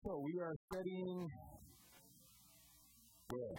So we are studying where?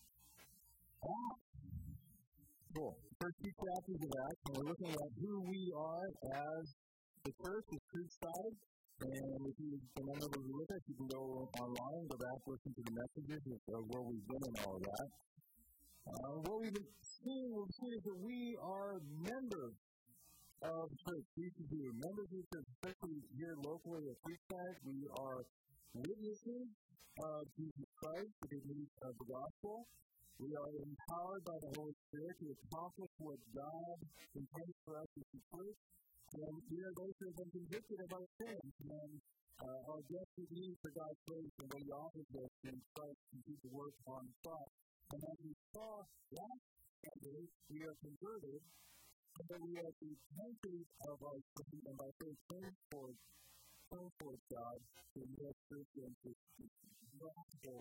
Cool. First two chapters of Acts, and we're looking at who we are as the church, the Creekside. And if you can remember with us, you can go online, go back, listen to the messages of where we've been and all of that. What we've been seeing is that we are members of the church, CCD, members of the church, especially here locally at Creekside. We are witnesses of Jesus Christ, the good news of the gospel. We are empowered by the Holy Spirit to accomplish what God intends for us as the church. And we are those who have been convicted of our sins and our desperate need for God's grace and what He offers us in Christ and do the work on the cross. And as we saw last Sunday, we are converted, so that we have repented of our sin and by faith turn towards God to live through Him to the gospel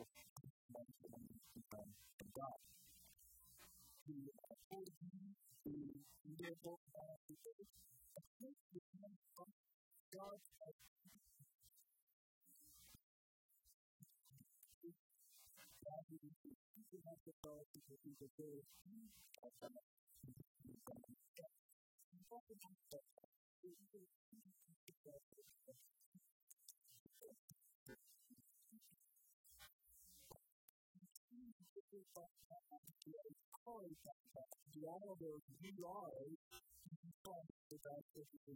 of God. To hold Him, to live both God and faith, and to depend on God as God who is the authority to do the will of God. All of those we are without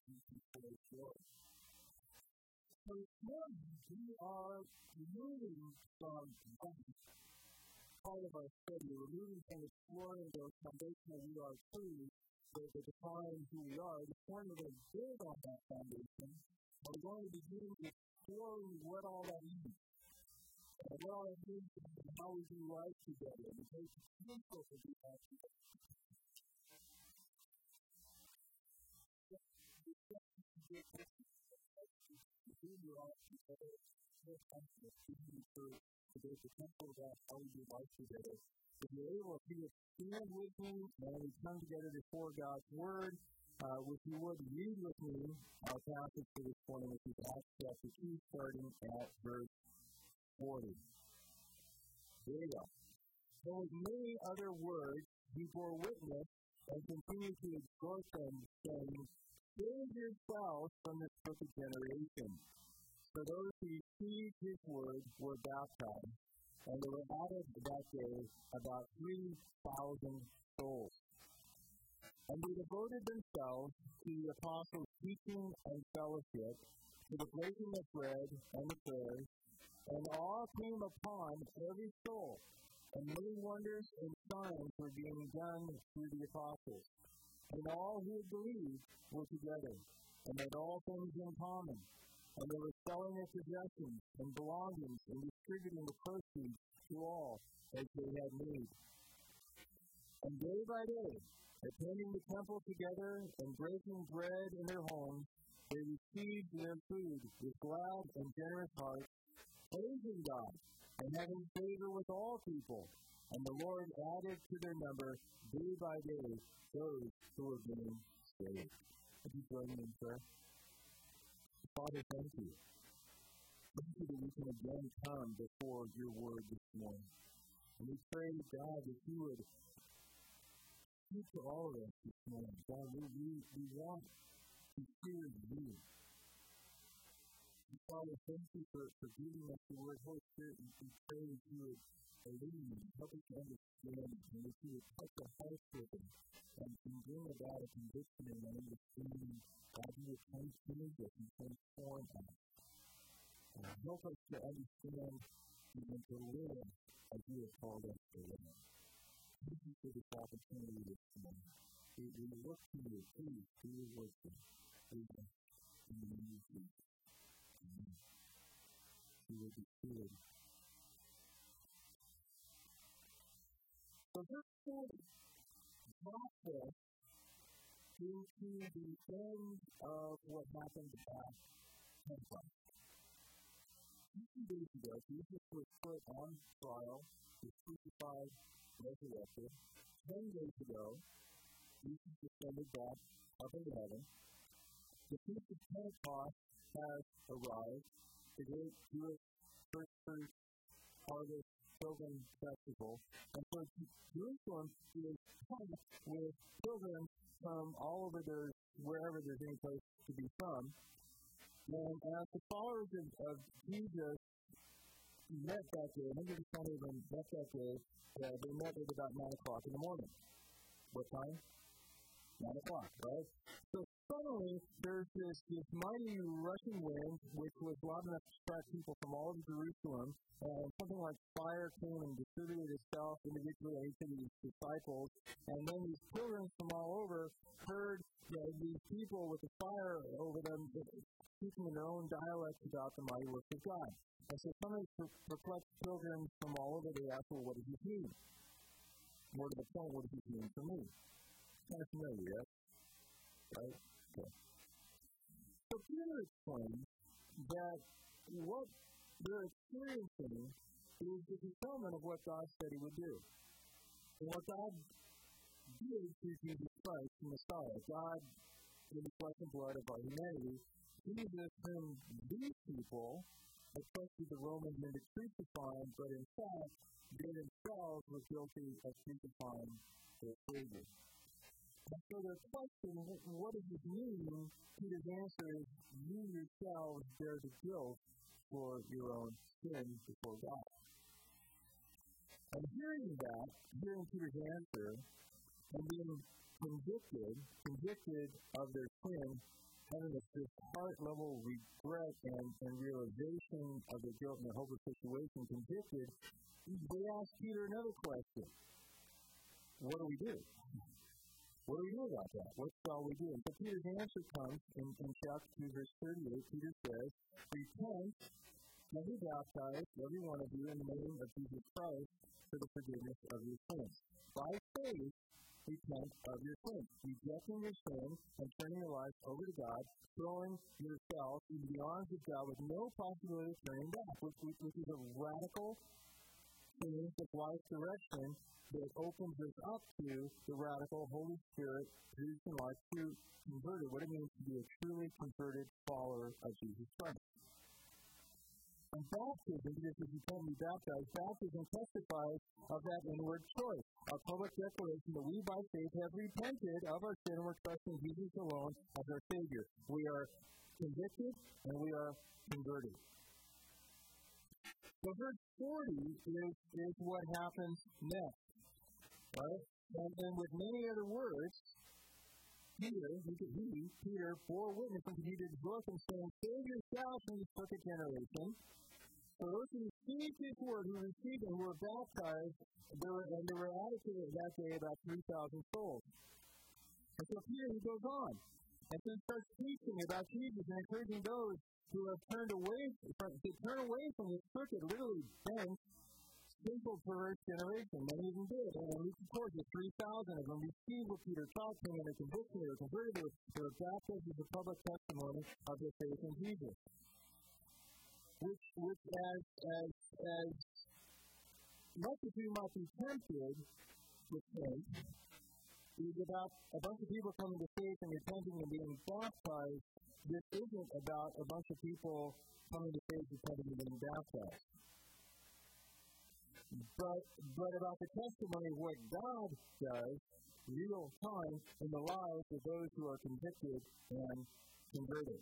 so we are moving from part of our study. We're moving from exploring those foundational we are truths that define who we are. This morning we're going to build on that foundation. We're going to begin exploring what all that means. What all that means and how we do life together. Because it's crucial to do that together. There's a temple about how we do life together. If you're able to stand with me and we come together before God's Word, if you would read with me our passage for this morning, which is Acts chapter 2, starting at verse 40. There you go. So with many other words, he bore witness and continued to exhort them, saying, "Save yourselves from this crooked generation." So those who received his word were baptized, and there were added that day about 3,000 souls. And they devoted themselves to the apostles' teaching and fellowship, to the breaking of bread and the prayers, and awe came upon every soul, and many wonders and signs were being done through the apostles. And all who had believed were together, and had all things in common. And they were selling their possessions and belongings and distributing the proceeds to all as they had need. And day by day, attending the temple together and breaking bread in their homes, they received their food with glad and generous hearts, praising God and having favor with all people. And the Lord added to their number day by day those who were being saved. Would you join me in prayer? Father, thank you. Thank you that we can again come before your word this morning. And we pray, God, that you would speak to all of us this morning. God, we want to hear you. And Father, thank you for giving us the word. Holy Spirit, we pray that you would illuminate, help us to understand, and that you would touch our hearts with it, and bring about a conviction and an understanding. God, you would transform us and transform us. Help us to understand and to live as you have called us to live. Thank you for this opportunity this morning. We look to you, please, to your wisdom. Please, in the name of Jesus. Amen. You will be good. So this brought us into the end of what happened at Pentecost. 2 days ago, Jesus was put on trial, was crucified, resurrected. 10 days ago, Jesus ascended back up into heaven. The Feast of Pentecost has arrived. The great Jewish first fruit harvest pilgrim festival. And so Jerusalem is packed with pilgrims from all over wherever there's any place to be from. And as the followers of Jesus met that day, maybe the 20 of them met that day, they met at about 9 o'clock in the morning. What time? 9 o'clock, right? So suddenly, there's this mighty rushing wind, which was loud enough to strike people from all over Jerusalem, and something like fire came and distributed itself individually on each of these disciples, and then these pilgrims from all over heard these people with the fire over them speaking in their own dialect about the mighty works of God. And so some of these perplexed pilgrims from all over, they asked, well, what does this mean? More to the point, what does this mean for me? Kind of familiar, yes? Right? Okay. So Peter explains that what they're experiencing is the fulfillment of what God said he would do. And what God did through Jesus Christ, the Messiah, God, in the flesh and blood of our humanity, Jesus, whom these people, especially the Romans, into crucifying, but in fact, they themselves were guilty of crucifying their Savior. And so their question, what does this mean? Peter's answer is, you yourselves bear the guilt for your own sin before God. And hearing Peter's answer, and being convicted of their sin, having this heart-level regret and realization of their guilt and their hopeless situation, convicted, they ask Peter another question. What do we do? What do we do about that? What shall we do? And so Peter's answer comes in chapter 2, verse 38. Peter says, repent and be baptized, every one of you, in the name of Jesus Christ for the forgiveness of your sins. By faith, repent of your sins, rejecting your sin and turning your life over to God, throwing yourself into the arms of God with no possibility of turning back, which is a radical change of life direction that opens us up to the radical Holy Spirit producing life through converted, what it means to be a truly converted follower of Jesus Christ. And baptism, because if you can't be baptized, baptism testifies of that inward choice, a public declaration that we by faith have repented of our sin and we're trusting Jesus alone as our Savior. We are convicted and we are converted. So verse 40 is what happens next, right? And with many other words, Peter bore witness unto Jesus' book and saying, save yourselves from this crooked generation. So those who received his word, who received and who were baptized, there were added to it that day about 3,000 souls. And so Peter, he goes on. And so he starts teaching about Jesus and encouraging those who have turned away from this crooked, literally bent, sinful, perverse generation. Many of them did. And we record that 3,000 of them received what Peter taught them, and they convicted, they were converted, they were baptized as a public testimony of their faith in Jesus. Which as much as we might be tempted to think, is about a bunch of people coming to faith and repenting and being baptized. This isn't about a bunch of people coming to faith, repenting, and being baptized. But about the testimony of what God does, real time, in the lives of those who are convicted and converted.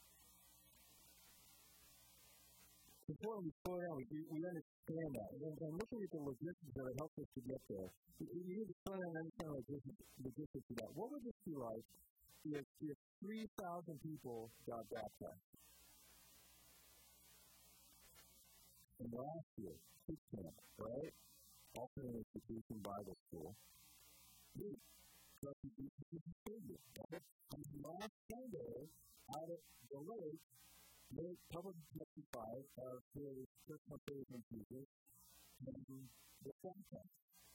It's important we slow down, we understand that. And looking at the logistics that helps us to get there, you need to slow down and understand the logistics of that. What would this be like if 3,000 people got baptized? And last year, kids camp, right? Alternate institution Bible school. And last Sunday, out of the lake, they public testified of his personal faith in Jesus and the baptized.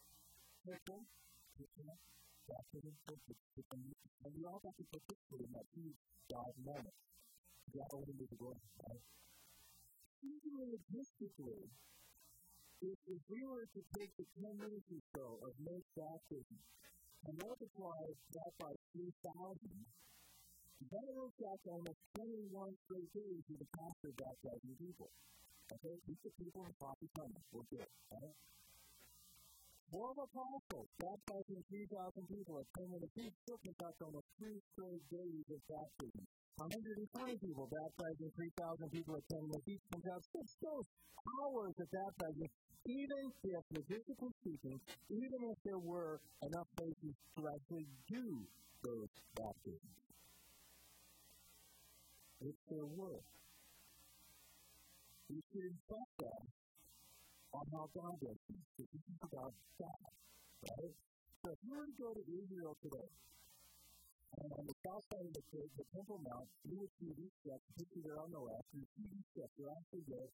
Baptism, and we all got to participate in that huge God moment. God only did the glory. Even logistically, if we were to take the 10 minutes or so of most baptism and multiply that by 3,000, that works out to almost 21 straight days of the pastor baptizing people. Okay, keep the people in coffee coming. We're good, right? 12 apostles baptizing 3,000 people at 10 minutes each still conduct almost 3 straight days of baptism. 120 people baptizing 3,000 people at 10 minutes each conduct 6 hours of baptizing, even if, logistically speaking, even if there were enough places to actually do those baptisms. If there were, we should infect us on how God does things, because this is about God, right? So if you were to go to Israel today, and on the south side of the Temple Mount, you would see these steps, pictured there on the left, you see these steps, they're actually there,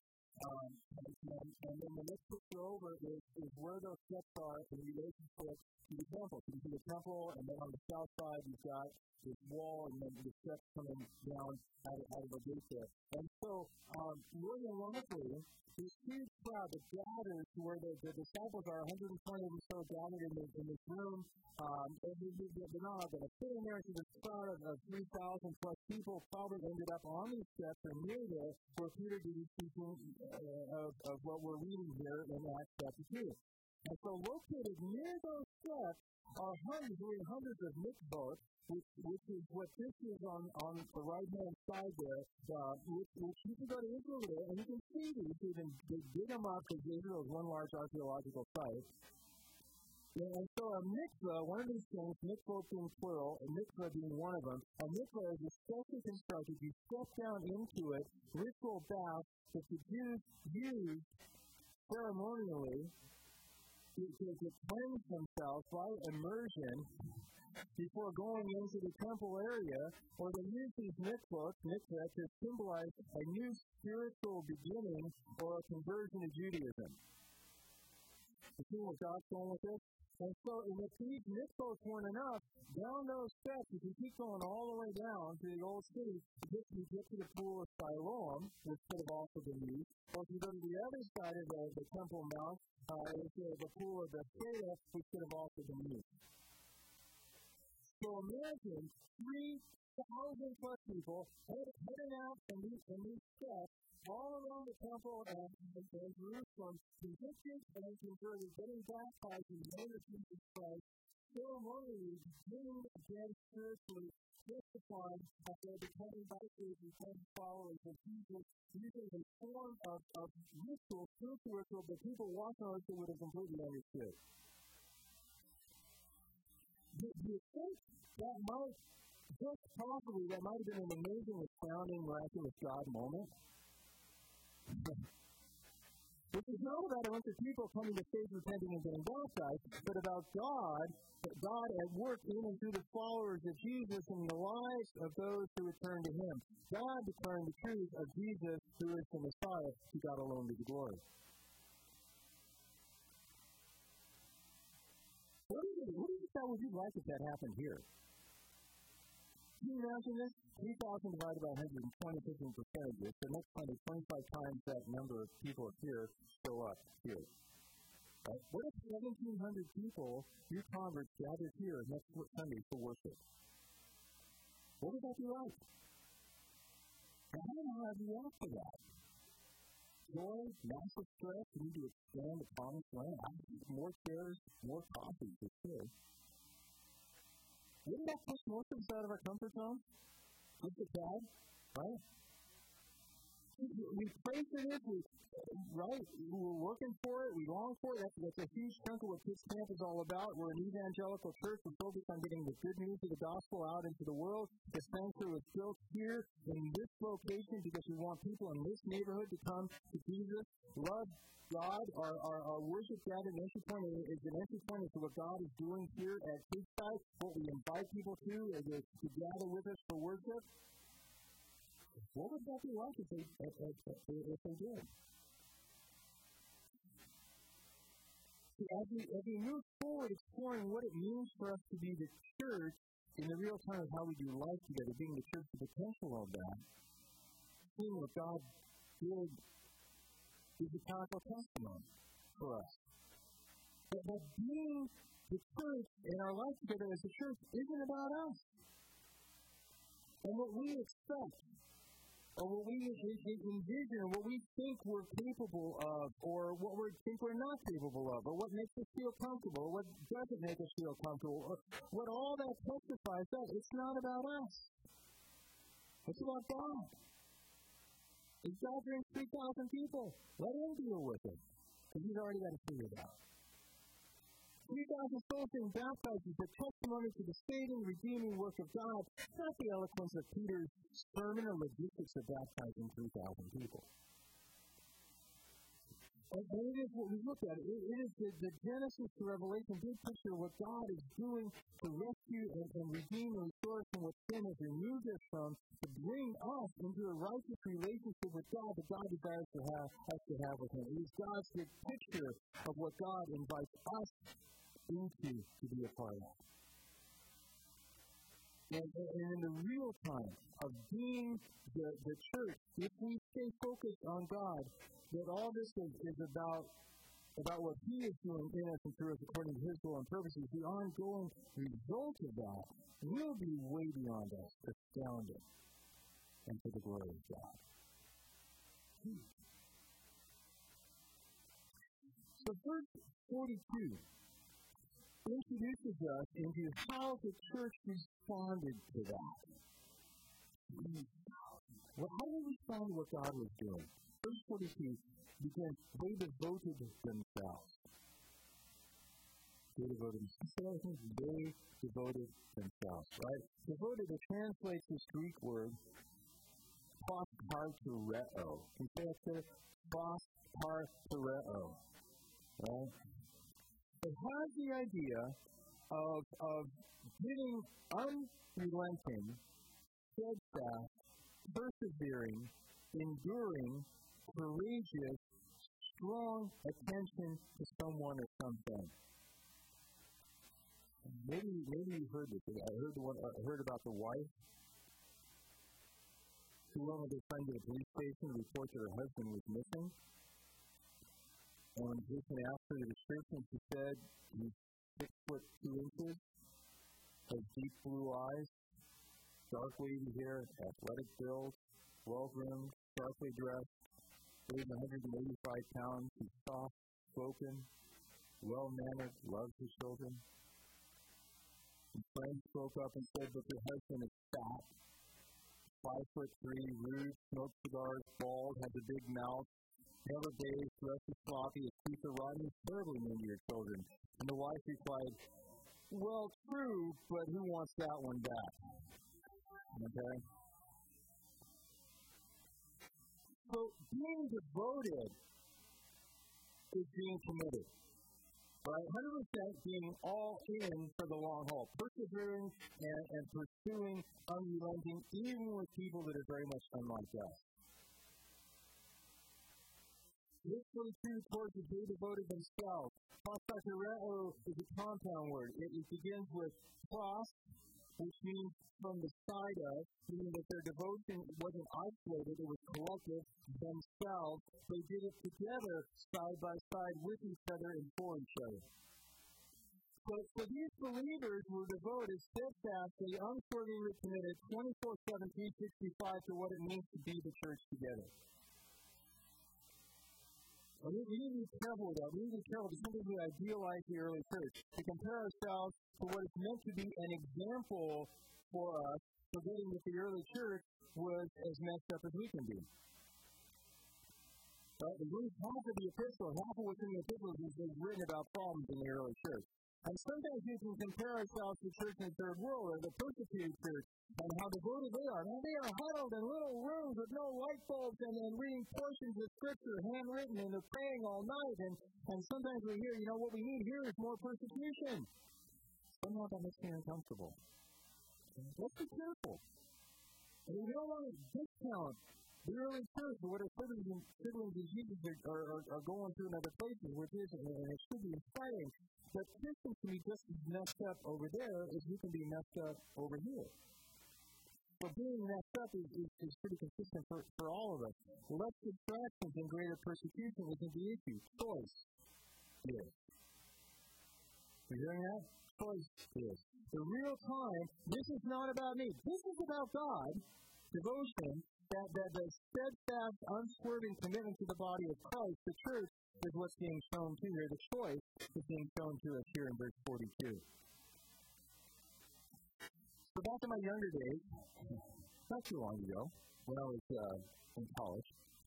and then the next picture over is where those steps are in relationship to the temple. So you see the temple, and then on the south side, you've got this wall, and then the steps coming down out of the gate there. And so, more than likely, this huge crowd that gathers where the disciples are, 120 of them so gathered in this room, and they're not going to fit in there. So this crowd of 3,000 plus people probably ended up on these steps or near there where Peter did teaching of what we're reading here in Acts chapter 2. And so located near those steps are hundreds of mikvot, which is what this is on the right-hand side there, which you can go to Israel there, and you can see these. You can dig them up, because Israel is one large archaeological site. And so a mikvah, one of these things, mikvot being plural, a mikvah being one of them, a mikvah is especially constructed. You step down into it, ritual bath that the Jews used ceremonially to cleanse themselves by immersion before going into the temple area, or they use these mikvah to symbolize a new spiritual beginning or a conversion to Judaism. You see what God's saying with this? And so, if these mikvahs weren't enough, down those steps, if you keep going all the way down to the old city, you get to the pool of Siloam, which could have also been used. Or if you go to the other side of the Temple Mount, it's the pool of Bethsaida, which could have also been used. So imagine 3,000 plus people heading out from these steps all around the temple and Jerusalem, convicted and converted, getting baptized in the name of Jesus Christ, ceremonially beginning again spiritually, testifying that they're becoming baptized and becoming followers of Jesus, using a form of ritual, spiritual ritual that people watching on it would have completely understood. Do you think that might, just possibly, that might have been an amazing, astounding, miraculous God moment? This is not about a bunch of people coming to faith, repenting, and getting baptized, but about God at work in and through the followers of Jesus in the lives of those who return to Him. God declaring the truth of Jesus, who is the Messiah, to God alone be the glory. What would you like if that happened here? Can you imagine this? 3,000 divided by 120, 15% of this. The next time is 25 times that number of people here show up here. Right? What if 1,700 people, your converts, gathered here next Sunday for worship? What would that be like? I don't know how to react to that. Joy, massive stress, we need to expand the promised land. More chairs, more coffee, for sure. Wouldn't that push most of us out of our comfort zone? Look at that, right? We pray for this, right? We're working for it, we long for it. That's a huge chunk of what this camp is all about. We're an evangelical church. We're focused on getting the good news of the gospel out into the world. The sanctuary was built here in this location because we want people in this neighborhood to come to Jesus, love God. Our worship gathering entry point is an entry point into what God is doing here at Creekside, what we invite people to gather with us for worship. What would that be like if they did? As we move forward exploring what it means for us to be the church in the real time of how we do life together, being the church, the potential of that, seeing what God did is a powerful testimony for us. But being the church in our life together as a church isn't about us. And what we expect or what we envision, or what we think we're capable of, or what we think we're not capable of, or what makes us feel comfortable, or what doesn't make us feel comfortable, or what all that testifies to. It's not about us. It's about God. If God brings 3,000 people, let Him deal with it, because He's already got it figured out. 3,000 souls being baptized is a testimony to the saving, redeeming work of God, not the eloquence of Peter's sermon or logistics of baptizing 3,000 people. And it is what we look at. It is the Genesis to Revelation big picture of what God is doing to rescue and redeem and restore us from what sin has removed us from, to bring us into a righteous relationship with God that God desires us to have with Him. It is God's big picture of what God invites us into to be a part of. And in the real time of being the church, if we stay focused on God, that all this is about what He is doing in us and through us according to His will and purposes, the ongoing result of that will be way beyond us, astounding, and to the glory of God. So verse 42 introduces us into how the church responded to that. Well, how did we respond to what God was doing? Verse 42 begins, they devoted themselves. They devoted themselves, right? Devoted, it translates this Greek word, prospartereo. Can you say that there? Prospartereo. Right? It has the idea of getting unrelenting, steadfast, persevering, enduring, courageous, strong attention to someone or something. Maybe you heard this. I heard about the wife who went with her friend to the police station to report that her husband was missing. And when the policeman asked her the description, she said he's 6'2", has deep blue eyes, dark wavy hair, athletic build, well-groomed, sharply dressed, weighs 185 pounds, he's soft-spoken, well-mannered, loves his children. His friend spoke up and said that her husband is fat, 5'3", rude, smokes cigars, bald, has a big mouth, never bathes, dressed sloppy, his teeth are rotten, he's terribly mean to your children. And the wife replied, well, true, but who wants that one back? Okay? So being devoted is being committed. Right? 100% being all in for the long haul. Persevering and pursuing, unrelenting, even with people that are very much unlike us. This 42 towards the they devoted themselves. Prospartereo is a compound word. It begins with pros, which means from the side of, meaning that their devotion wasn't isolated, it was collective, themselves. They did it together, side by side, with each other and for each other. So these believers were devoted, steadfastly, unswervingly committed, 24/7, 365 to what it means to be the church together. We need to be careful with that. We need to be careful because sometimes we idealize the early church. To compare ourselves to what is meant to be an example for us, forgetting that the early church was as messed up as we can be. Right? Half of the epistle, half of what's in the epistle is written about problems in the early church. And sometimes we can compare ourselves to the church in the third world or the persecuted church and how devoted they are. Now, they are huddled in little rooms with no light bulbs and reading portions of Scripture handwritten and they're praying all night. And sometimes we hear, what we need here is more persecution. Somehow that makes me uncomfortable. Let's be careful. We don't want to discount the early church or what our siblings and Jesus are going through in other places, which is, and it should be inspiring. But Christians can be just as messed up over there as we can be messed up over here. So being messed up is pretty consistent for all of us. Less distractions and greater persecution isn't the issue. Choice is. You hearing that? Choice is. The real time, this is not about me. This is about God, devotion, that the steadfast, unswerving commitment to the body of Christ, the church, is what's being shown to here. The choice is being shown to us here in verse 42. So back in my younger days, not too long ago, when I was in college,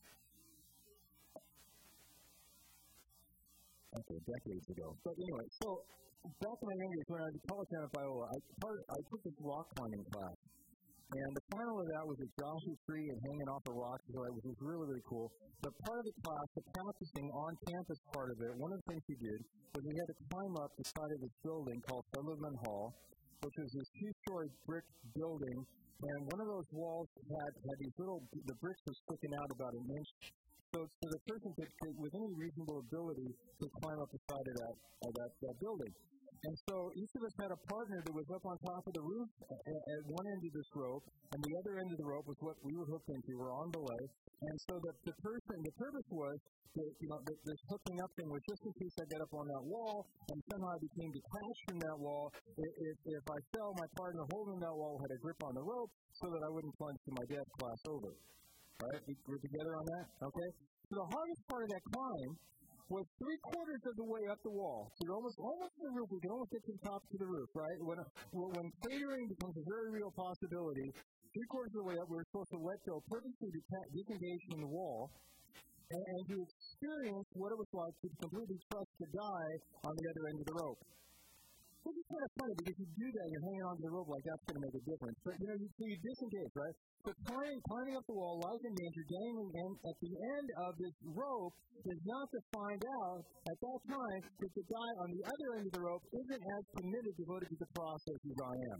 okay, decades ago. But anyway, so back in my younger days, when I was in college down at Biola, I took this rock climbing class. And the final of that was a Joshua tree and hanging off a rock, so it was really, really cool. But part of the class, the practicing on-campus part of it, one of the things we did was we had to climb up the side of this building called Sullivan Hall, which was this two-story brick building. And one of those walls had these the bricks were sticking out about an inch. So the person could, with any reasonable ability, could climb up the side of that building. And so each of us had a partner that was up on top of the roof at one end of this rope, and the other end of the rope was what we were hooked into. We're on belay. And so the purpose was that, this hooking up thing was just in case I got up on that wall and somehow I became detached from that wall. If I fell, my partner holding that wall had a grip on the rope so that I wouldn't plunge to my dad's class over. All right? We're together on that? Okay? So the hardest part of that climb was 3/4 of the way up the wall. So you're almost to the roof. We can almost get to the top to the roof, right? When cratering becomes a very real possibility, 3/4 of the way up, we were supposed to let go, purposely disengage from the wall, and to experience what it was like to completely trust to die on the other end of the rope. Which is kind of funny, because you do that, you're hanging onto the rope like that's going to make a difference. But, you disengage, right? But climbing up the wall, life and danger, dangling, and at the end of this rope is not to find out at that time that the guy on the other end of the rope isn't as committed, devoted to the process as I am.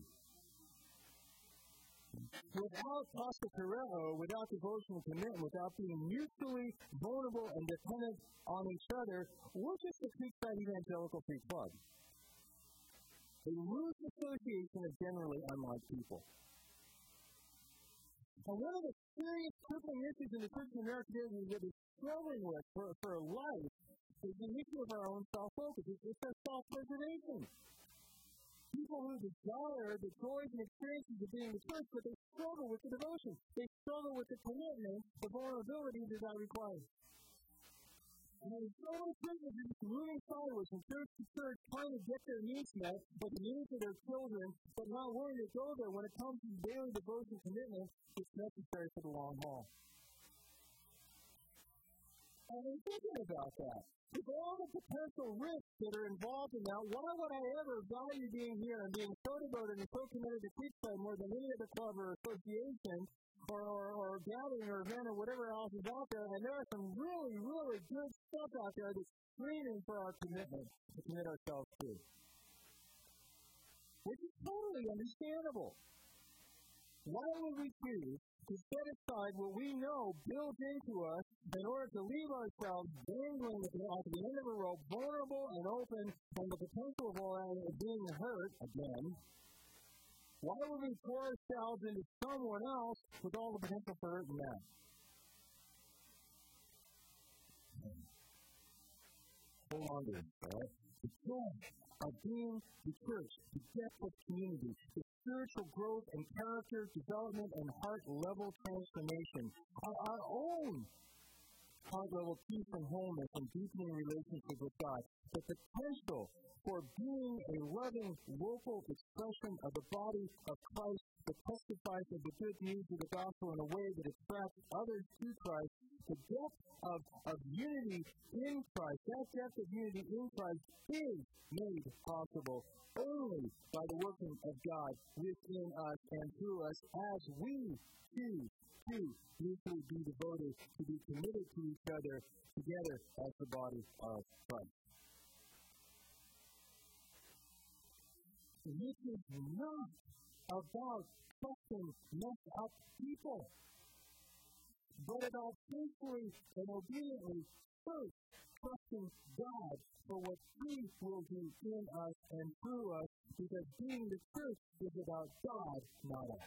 Without pastokereo, without devotion and commitment, without being mutually vulnerable and dependent on each other, we're just a Creekside Evangelical Free Club. A loose association of generally unlike people. And one of the serious crippling issues in the Church in America today that we're struggling with for life is the issue of our own self-focus. It's our self-preservation. People who desire the joys and experiences of being in the church, but they struggle with the devotion. They struggle with the commitment, the vulnerability that that requires. And there's so many Christians who are moving sideways from church to church, trying to get their needs met, but the needs of their children, but not willing to go there when it comes to daily devotion commitment that's necessary for the long haul. And I'm thinking about that. With all the potential risks that are involved in that, why would I ever value being here and being so devoted and so committed to Creekside more than any other club or association or gathering or event or whatever else is out there? And there are some really, really good stuff out there that's screaming for our commitment to commit ourselves to. Which is totally understandable. Why would we choose to set aside what we know builds into us in order to leave ourselves dangling at the end of a rope, vulnerable and open, and the potential of all that being hurt again? Why would we pour ourselves into someone else with all the potential for hurting them? Hold on to it, right? The joy of being the church, the depth of community, the spiritual growth and character development and heart-level transformation, our own heart-level peace and wholeness and deepening relationship with God, the potential for being a loving local expression of the body of Christ that testifies of the good news of the gospel in a way that attracts others to Christ, the depth of unity in Christ, that depth of unity in Christ is made possible only by the working of God within us and through us as we choose to mutually be devoted, to be committed to each other together as the body of Christ. This is not about trusting messed up people, but about faithfully and obediently first trusting God for what He will do in us and through us, because being the church is about God, not us.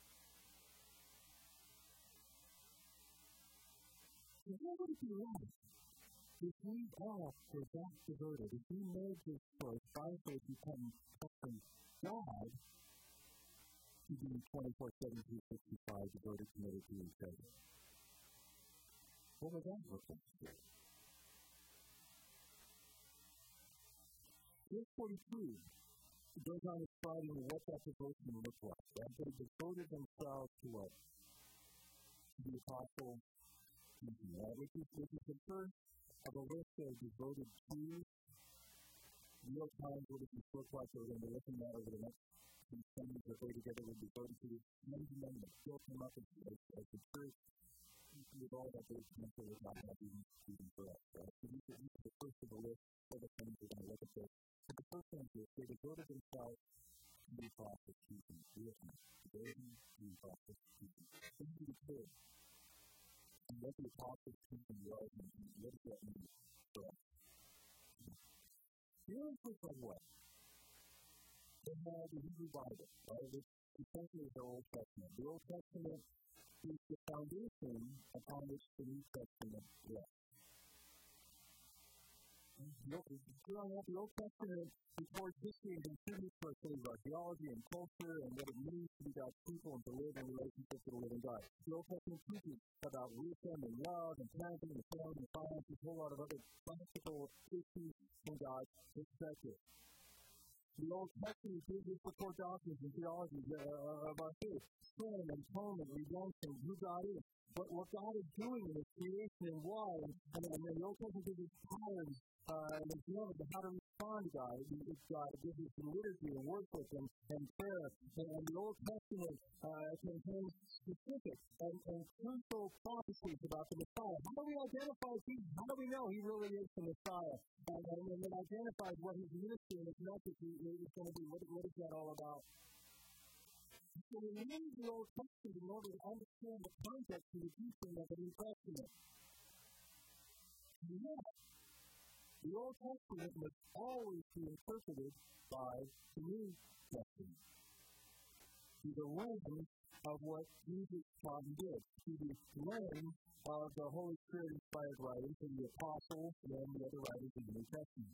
What would it be like if we all were that devoted, if we made this choice by faith become trusting God to be 24/7, 365, devoted, committed to each other. What would that look like? Verse 42 goes on describing what that devotion looks like. Right? They devoted themselves to what? To the apostle teaching, right? Which is the first of a list of devoted to real time. What does this look like? We're going to be looking at over the next few Sundays that they together will be devoted to the men and women that still come up as the church with all that great potential that God has even for us. Right? So these are the first of the list of the things we're going to look at there. So the first thing is they devoted themselves to the process of teaching. Devoting to the process of teaching. They need to be clear. And what the apostles' teaching was, and what does that mean for us? The answer is what? They had the Hebrew Bible, right? Which essentially is the Old Testament. The Old Testament is the foundation upon which the New Testament rests. The Old Testament records history and contributes to our theology and culture and what it means to be God's people and to live in relationship with the living God. The Old Testament teaches about wisdom and love and parenting and family and finance and a whole lot of other practical issues from God's perspective. The Old Testament gives us the core doctrines and theologies of our faith, sin, atonement, redemption, who God is, what God is doing in His creation and why. And the Old Testament gives us patterns and examples of how to respond to God. It gives us liturgy and worship and prayer. And the Old Testament contains specific and crucial prophecies about the Messiah. How do we identify Jesus? How do we know He really is the Messiah? And it identifies what His ministry and His message is going to be. What is that all about? So we need the Old Testament in order to understand the context of the teaching of the New Testament. Yeah. The Old Testament must always be interpreted by the New Testament. Through the lens of what Jesus taught and did. Through the lens of the Holy Spirit-inspired writings and the apostles and the other writings in the New Testament.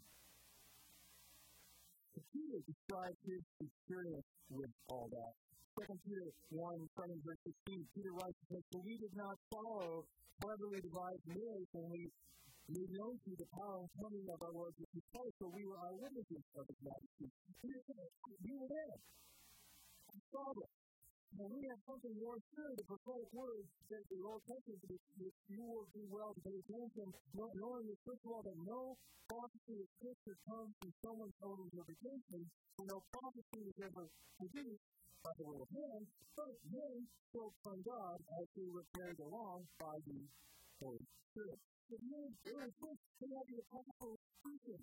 Peter describes his experience with all that. 2 Peter 1, starting verse 16, Peter writes, "For we did not follow cleverly devised myths when we made known to you the power and coming of our Lord Jesus Christ, so we were eyewitnesses of His majesty." Peter said, "You were there. You saw this. And we have something more sure, the prophetic words that the Old Testament, which you will do well to pay attention, knowing that, first of all, that no prophecy of Scripture comes from someone's own interpretation, and no prophecy is ever produced by the will of man, but men spoke from God as they were carried along by the Holy Spirit. It means there is this, they have the apostle preaching.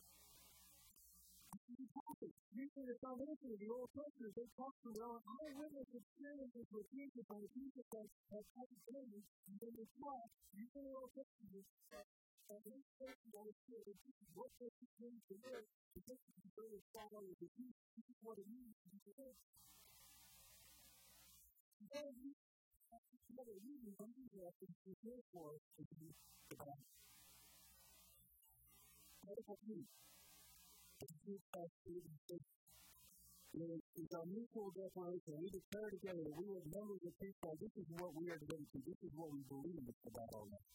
Using the foundation of the Old Testament, they talk to their own eyewitness experiences with Jesus on the Jesus that had things, and then they talk, using the Old Testament, and they say to the Holy Spirit, what does it mean to live? To get to be very followers of Jesus. This is what it means to be live. Then we have to know that we need to be prepared for us to be the best. Medical peace. It's our mutual declaration. We declare together that we are members of people. This is what we are devoted to. This is what we believe about all that.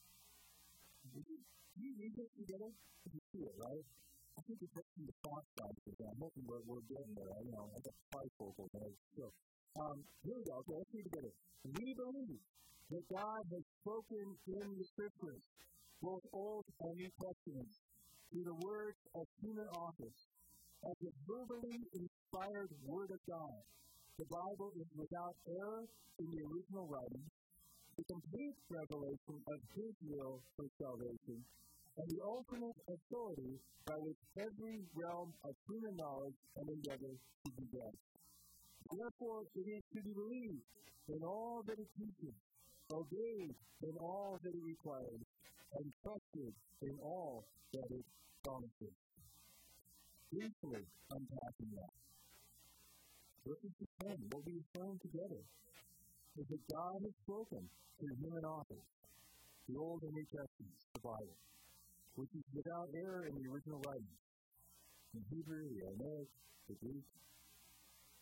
You read this together? You see it, right? I think it's from the thought side of it. I'm hoping we're getting there. I got trifocal there. So, here we go. Okay, let's read together. We believe that God has spoken in the Scriptures, both Old and New Testaments, through the words of human authors, as a verbally inspired Word of God. The Bible is without error in the original writing, the complete revelation of His will for salvation, and the ultimate authority by which every realm of human knowledge and endeavor is addressed. Therefore, it is to be believed in all that it teaches, obeyed in all that it requires, and trusted in all that it promises. Briefly unpacking that. Verses 10, what we affirm together is that God has spoken through human authors, the Old and New Testaments, the Bible, which is without error in the original writing, in Hebrew, the Aramaic, the Greek.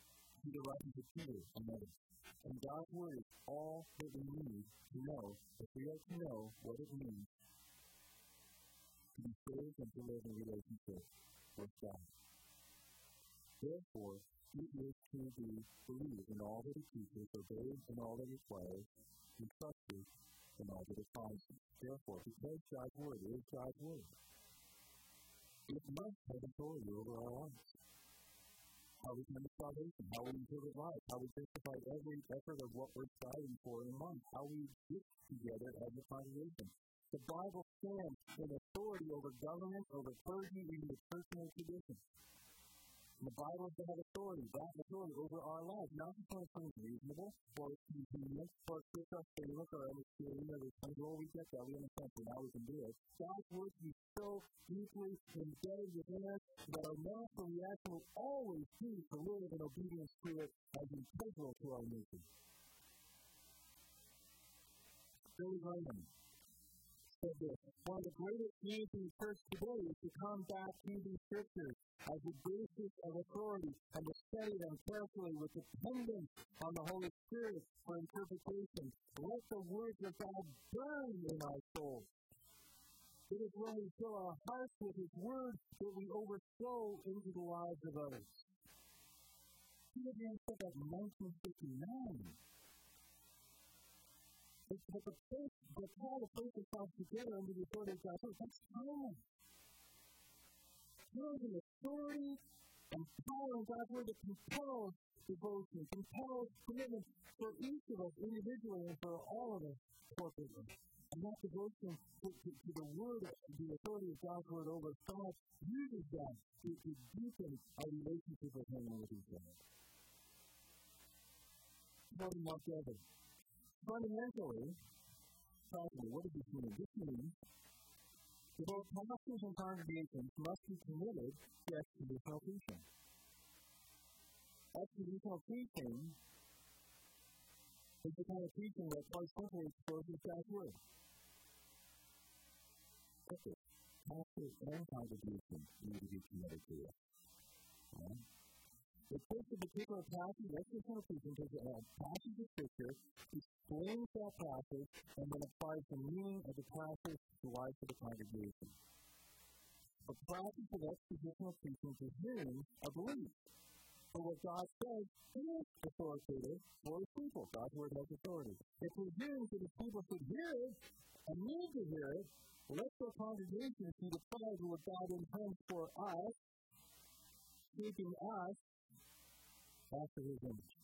Peter writing to Peter and others. And God's Word is all that we need to know if we are to know what it means to be saved and to live in relationship with God. Therefore, it is to be believed in all that it teaches, obeyed in all that it requires, and trusted in all that it promises. Therefore, because God's Word is God's Word, it must have authority over our lives. How we come to salvation, how we interpret life, how we justify every effort of what we're striving for in life, how we get together as a congregation. The Bible stands in authority over government, over clergy, even the personal tradition. The Bible is to have authority, that authority over our lives, not just when it seems reasonable, or convenient, or fits our favor, or understanding, or there's some role we get that, we understand, so now we can do it. God's Word is so deeply embedded within us that our natural reaction will always be to live in obedience to it as integral to our nature. Billy Graham said this: one of the greatest needs in the church today is to come back to the Scriptures as the basis of authority and to study them carefully with dependence on the Holy Spirit for interpretation. Let the words of God burn in our souls. It is when we fill our hearts with His Word that we overflow into the lives of others. Peter said that in 1959. But the call to place ourselves together under the authority of God's Word, that's time. There is an authority and power in God's Word that compels devotion, compels commitment for each of us individually and for all of us corporately. And that devotion to the Word, the authority of God's Word over God, uses that to deepen our relationship with Him and with each other. Mark Evans. Fundamentally, what does this mean? This means that both pastors and congregations must be committed to expositional preaching. Expositional preaching is the kind of preaching that quite simply exposes God's Word. Okay. Pastors and congregations need to be committed to it. Right? It takes a particular passage, expositional preaching, takes a passage of Scripture, explains that passage, and then applies the meaning of the passage to the life of the congregation. The practice of expositional preaching presumes a belief for what God says is authoritative for His people. God's Word has authority. It presumes that His people should hear it and need to hear it. Let the congregation be defined with what God intends for us, shaping us after His image.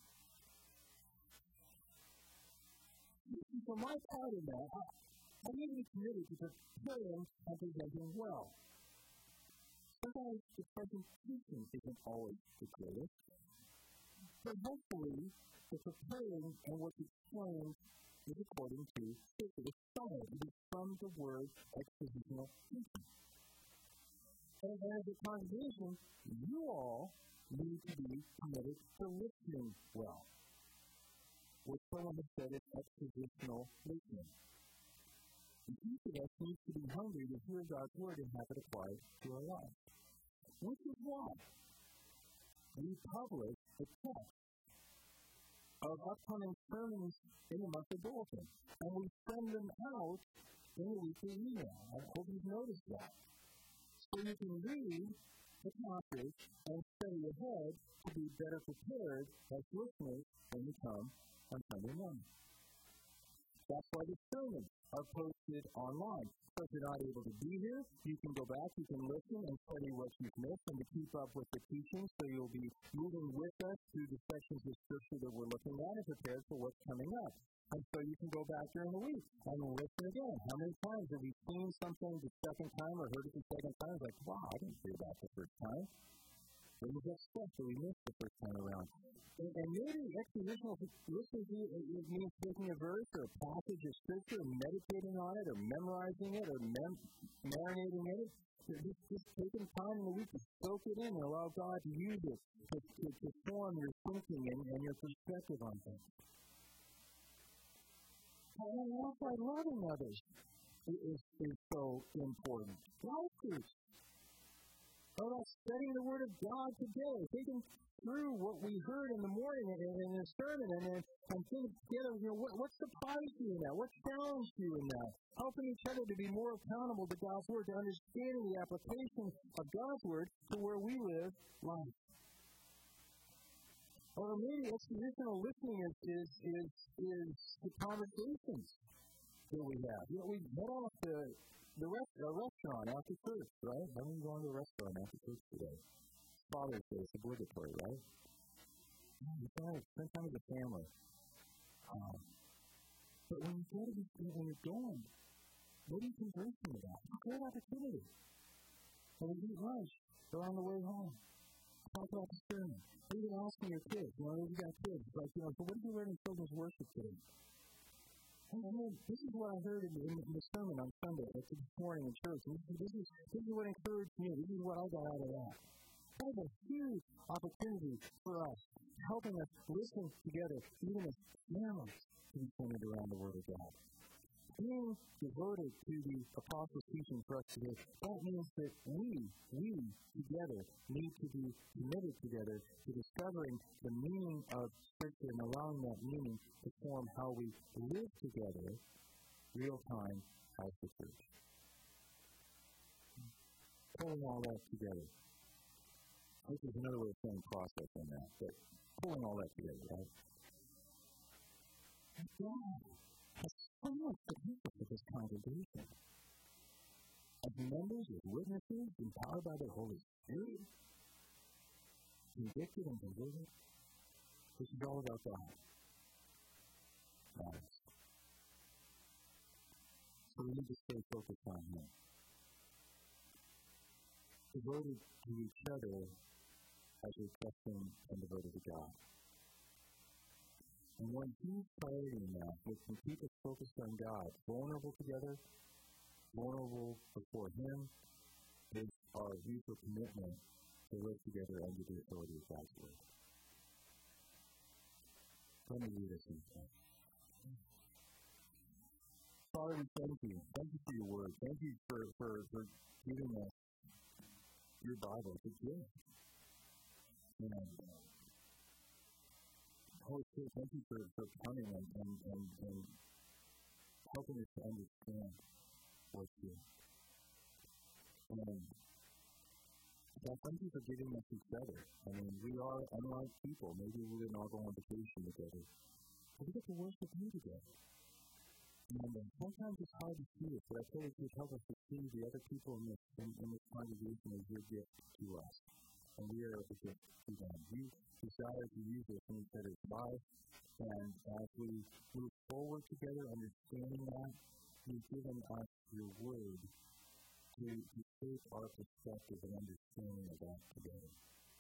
For my part in that, I need to be committed to preparing and presenting well. Sometimes the presentation isn't always the greatest, but hopefully the preparing and what's explained is according to Scripture. It's solid. It is from the Word expositional preaching. And as a congregation, you all need to be committed to listening well. What someone has said is expositional listening. Each of us needs to be hungry to hear God's Word and have it applied to our lives. Which is why we publish a text of upcoming sermons in the month of Bulletin, and we send them out in a weekly email. I hope you've noticed that. So you can read the passage and study ahead to be better prepared as listeners when you come on Sunday morning. That's why the sermons are posted online. So if you're not able to be here, you can go back, you can listen and study what you've missed and to keep up with the teaching, so you'll be moving with us through the sections of Scripture that we're looking at and prepared for what's coming up. And so you can go back during the week and listen again. How many times have we seen something the second time or heard it the second time? It's like, wow, I didn't hear that the first time. There was that stuff that we missed the first time around. And maybe expositional listening to it means taking a verse or a passage of Scripture and meditating on it or memorizing it or marinating in it. Just taking time in the week to soak it in and allow God to use it to form your thinking and your perspective on things. And also, loving others is so important. Life groups. What about studying the Word of God together, thinking through what we heard in the morning in the sermon, and thinking together, what surprised you in that? What challenged you in that? Helping each other to be more accountable to God's Word, to understanding the application of God's Word to where we live life. Or maybe expositional listening is the conversations that we have. We head off to the restaurant after church, right? I'm going to a restaurant after church today. Father's Day is obligatory, right? Spend time with the family. But when you're going, what are you conversing about? It's a great opportunity. When we eat lunch, go on the way home. Talk about the sermon. Even asking your kids, if you got kids, like, so what did you learn in children's worship today? This is what I heard in the sermon on Sunday, this morning in church. This is what encouraged me. This is what I got out of that. That is a huge opportunity for us, helping us listen together, even as families, to be centered around the Word of God. Being devoted to the Apostles' teaching for us today, that means that we together need to be committed together to discovering the meaning of Scripture and allowing that meaning to form how we live together real time as the church. Pulling all that together. This is another way of saying process on that, but pulling all that together, right? God has so much potential for this congregation. As members, as witnesses, empowered by the Holy Spirit, convicted and converted, this is all about God. So we need to stay focused on Him. Devoted to each other as we're trusting and devoted to God. And one huge priority in that is to keep us focused on God, vulnerable together, vulnerable before Him, is our mutual commitment to live together under the authority of God's Word. Let me read this in prayer. Father, we thank you. Thank you for your Word. Thank you for giving us your Bible. It's a gift. And Holy Spirit, thank you for coming and helping us to understand what's here. And God, thank you for giving us each other. I mean, we are unlike people. Maybe we didn't all go on vacation together. But we get to worship you together. And sometimes it's hard to see it, but I pray that you help us to see the other people in this congregation as your gift to us. And we are a gift to them. You desire to use us in each other's lives. And as we move forward together, understanding that, you've given us your Word to shape our perspective and understanding of that together.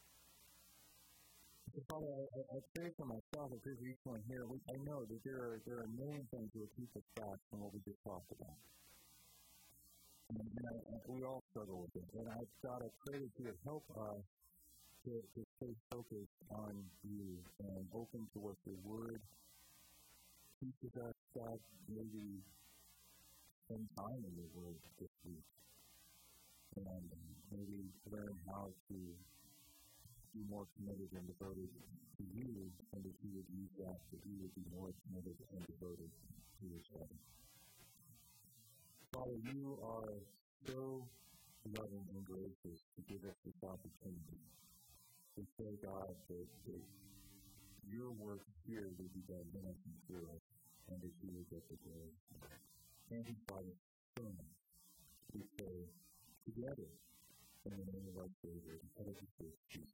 So, Father, I pray for myself, I pray for each one here. I know that there are many things that will keep us back from what we just talked about. And we all struggle with it. And God, I pray that you would help us to stay focused on you and open to what your Word teaches us. God, maybe spend time in your Word this week. And maybe learn how to be more committed and devoted to you, and that you would use that you would be more committed and devoted to each other. Father, you are so loving and gracious to give us this opportunity to say, God, that your work here will be done in us and through us, and that you will get the glory. Thank you, Father, so much. We pray together in the name of our Savior, and of the Church.